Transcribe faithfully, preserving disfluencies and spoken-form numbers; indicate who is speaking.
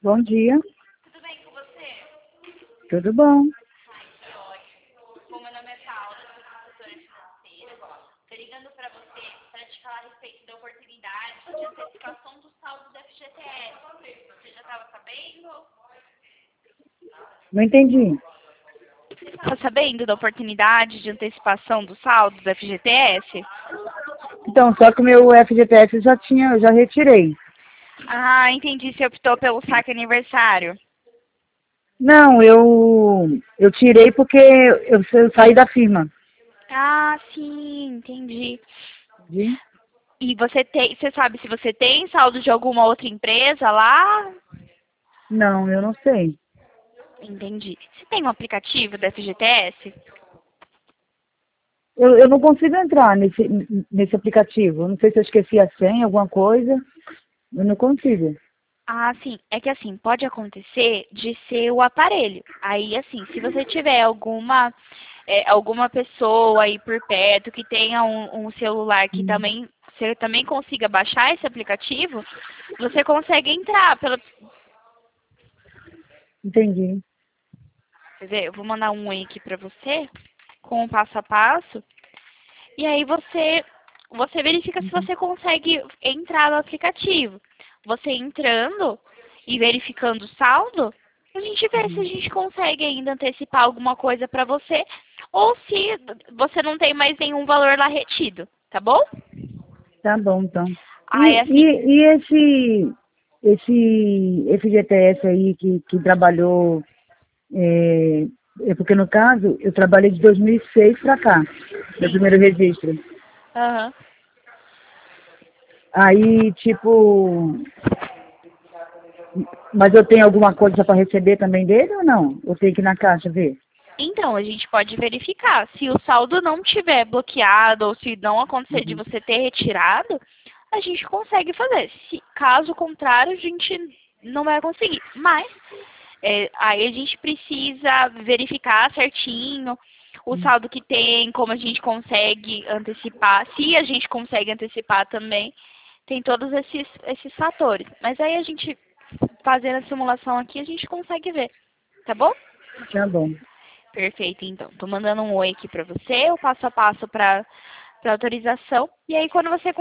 Speaker 1: Bom dia,
Speaker 2: Tudo bem com você?
Speaker 1: tudo bom?
Speaker 2: Ai, que ótimo. Bom, meu nome é Paula, sou assessora financeira. Estou ligando para você para te falar a respeito da oportunidade de antecipação do saldo do F G T S. Você já estava sabendo?
Speaker 1: Não entendi.
Speaker 2: Você estava sabendo da oportunidade de antecipação do saldo do F G T S?
Speaker 1: Então, só que o meu F G T S eu já tinha, eu já retirei.
Speaker 2: Ah, entendi. Você optou pelo saque aniversário.
Speaker 1: Não, eu eu tirei porque eu, eu saí da firma.
Speaker 2: Ah, sim, entendi.
Speaker 1: Entendi?
Speaker 2: E você tem, você sabe se você tem saldo de alguma outra empresa lá?
Speaker 1: Não, eu não sei.
Speaker 2: Entendi. Você tem um aplicativo da F G T S?
Speaker 1: Eu, eu não consigo entrar nesse, nesse aplicativo. Eu não sei se eu esqueci a senha, alguma coisa. Eu não consigo.
Speaker 2: Ah, sim. É que assim, pode acontecer de ser o aparelho. Aí, assim, se você tiver alguma, é, alguma pessoa aí por perto que tenha um, um celular que
Speaker 1: Hum,
Speaker 2: também, você também consiga baixar esse aplicativo, você consegue entrar pela.
Speaker 1: entendi.
Speaker 2: Quer ver? Eu vou mandar um link aqui pra você com o passo a passo. E aí você, você verifica se
Speaker 1: Uhum.
Speaker 2: você consegue entrar no aplicativo. Você entrando e verificando o saldo, a gente vê se a
Speaker 1: Uhum.
Speaker 2: gente consegue ainda antecipar alguma coisa para você ou se você não tem mais nenhum valor lá retido, tá bom?
Speaker 1: Tá bom, então.
Speaker 2: Aí
Speaker 1: E,
Speaker 2: assim,
Speaker 1: e, e esse, esse F G T S aí que, que trabalhou. É, é porque, no caso, eu trabalhei de dois mil e seis para cá, meu
Speaker 2: sim.
Speaker 1: primeiro registro.
Speaker 2: Aham.
Speaker 1: Aí, tipo, mas eu tenho alguma coisa para receber também dele ou não? Eu tenho que ir na caixa ver?
Speaker 2: Então, a gente pode verificar. Se o saldo não tiver bloqueado ou se não acontecer de
Speaker 1: Uhum.
Speaker 2: você ter retirado, a gente consegue fazer. Se, caso contrário, a gente não vai conseguir. Mas é, aí a gente precisa verificar certinho o saldo que tem, como a gente consegue antecipar, se a gente consegue antecipar também. Tem todos esses, esses fatores. Mas aí a gente, fazendo a simulação aqui, a gente consegue ver. Tá bom?
Speaker 1: Tá bom.
Speaker 2: Perfeito, então. Tô mandando um oi aqui pra você, o passo a passo para autorização. E aí, quando você